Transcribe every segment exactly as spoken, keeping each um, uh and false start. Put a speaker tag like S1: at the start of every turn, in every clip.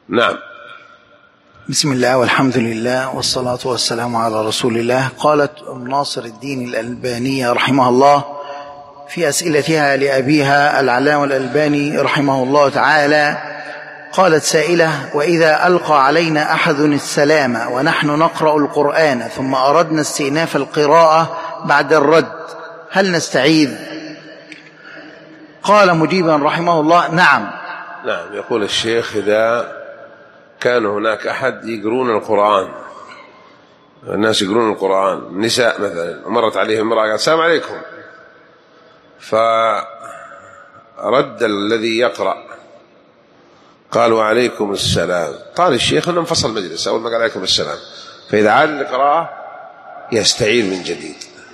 S1: نعم.
S2: بسم الله والحمد لله والصلاة والسلام على رسول الله. قالت أم ناصر الدين الألبانية رحمه الله في أسئلتها لأبيها العلامة الألباني رحمه الله تعالى، قالت سائلة: وإذا ألقى علينا أحد السلام ونحن نقرأ القرآن ثم أردنا استئناف القراءة بعد الرد هل نستعيذ؟ قال مجيبا رحمه الله: نعم.
S1: نعم. يقول الشيخ: إذا كان هناك أحد يقرون القرآن، الناس يقرون القرآن، نساء مثلا، مرت عليهم امرأة قالت: السلام عليكم، فرد الذي يقرأ قال: وعليكم السلام. قال الشيخ أنه انفصل المجلس أول ما قال عليكم السلام، فإذا عاد القراءة يستعيذ من جديد،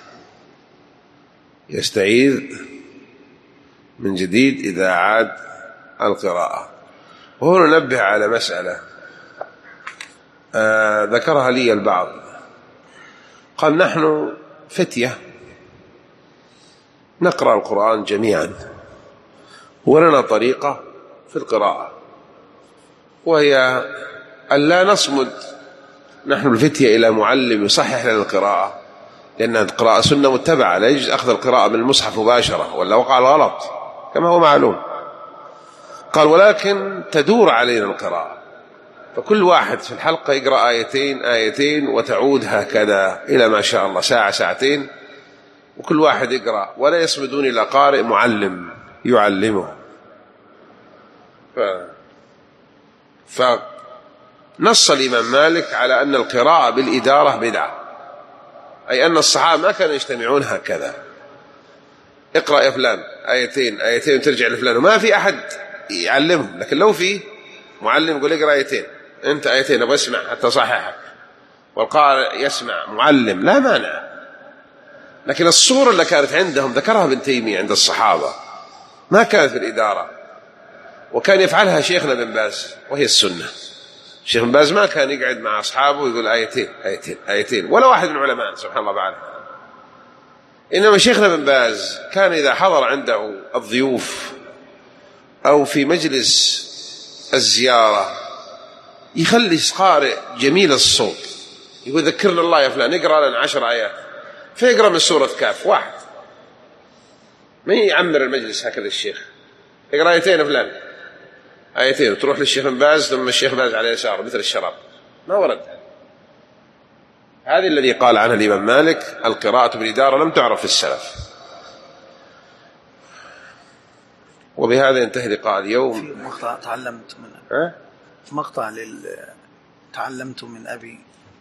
S1: يستعيذ من جديد إذا عاد القراءة. وهنا ننبه على مسألة آه ذكرها لي البعض، قال: نحن فتية نقرأ القرآن جميعا ولنا طريقة في القراءة، وهي أن لا نصمد نحن الفتية إلى معلم يصحح لنا القراءة، لأن القراءة سنة متبعة، لا يجوز أخذ القراءة من المصحف مباشرة ولا وقع الغلط كما هو معلوم. قال: ولكن تدور علينا القراءة، فكل واحد في الحلقة يقرأ آيتين آيتين وتعود هكذا إلى ما شاء الله ساعة ساعتين، وكل واحد يقرأ ولا يصمدون إلى قارئ معلم يعلمه. ف... فنص الإمام مالك على أن القراءة بالإدارة بدعة، أي أن الصحابة ما كانوا يجتمعون هكذا: اقرأ يا فلان آيتين آيتين وترجع لفلان، وما في أحد يعلمهم. لكن لو في معلم يقول: اقرأ آيتين، أنت آيتين أبغى أسمع حتى صححك، والقارئ يسمع معلم، لا مانع. لكن الصورة اللي كانت عندهم ذكرها ابن تيمية عند الصحابة ما كانت في الإدارة، وكان يفعلها شيخنا بن باز وهي السنة. الشيخ بن باز ما كان يقعد مع أصحابه ويقول آيتين آيتين آيتين، ولا واحد من العلماء سبحان الله بعده. إنما شيخنا بن باز كان إذا حضر عنده الضيوف أو في مجلس الزيارة يخلي قارئ جميل الصوت يقول: ذكرنا الله يا فلان، اقرأ لنا عشر آيات، فيقرأ من سورة كاف واحد، ما يعمر المجلس هكذا. الشيخ اقرأ آيتين فلان آيتين، وتروح للشيخ بن باز، ثم الشيخ باز على يساره مثل الشراب، ما ورد. هذه الذي قال عنها الإمام مالك: القراءة بالإدارة لم تعرف في السلف. وبهذا ينتهي لقاء اليوم.
S2: في مقطع تعلمت من
S1: أه؟
S2: مقطع لل... تعلمت من أبي.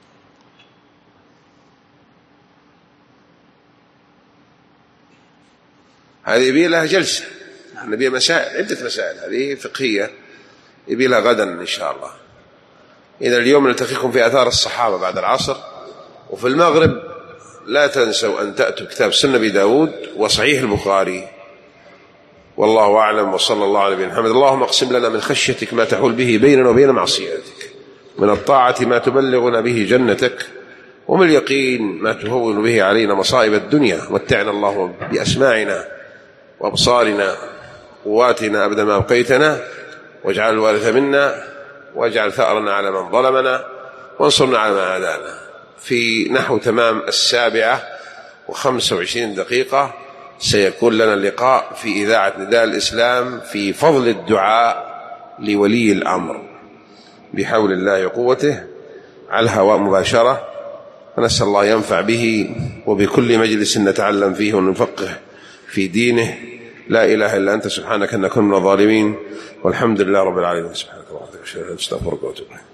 S1: هذه يبي لها جلسة، نبي مسائل، عدة مسائل، هذه فقهية يبي لها غدا إن شاء الله. إذا اليوم نلتقيكم في آثار الصحابة بعد العصر، وفي المغرب لا تنسوا أن تأتوا كتاب سنة أبي داود وصحيح البخاري. والله أعلم، وصلى الله على نبينا محمد. اللهم اقسم لنا من خشيتك ما تحول به بيننا وبين معصيتك، من الطاعة ما تبلغنا به جنتك، ومن اليقين ما تهون به علينا مصائب الدنيا. متعنا الله بأسماعنا وأبصارنا وقواتنا أبدا ما أبقيتنا، واجعل الوارث منا، واجعل ثأرنا على من ظلمنا، وانصرنا على ما عادانا. في نحو تمام السابعة وخمسة وعشرين دقيقة سيكون لنا اللقاء في إذاعة نداء الإسلام في فضل الدعاء لولي الأمر بحول الله وقوته على الهواء مباشرة، ونسأل الله ينفع به وبكل مجلس نتعلم فيه ونفقه في دينه. لا إله إلا أنت سبحانك إنا كنا من الظالمين، والحمد لله رب العالمين. سبحانك اللهم وبحمدك أشهد أن لا إله إلا أنت أستغفرك وأتوب إليك.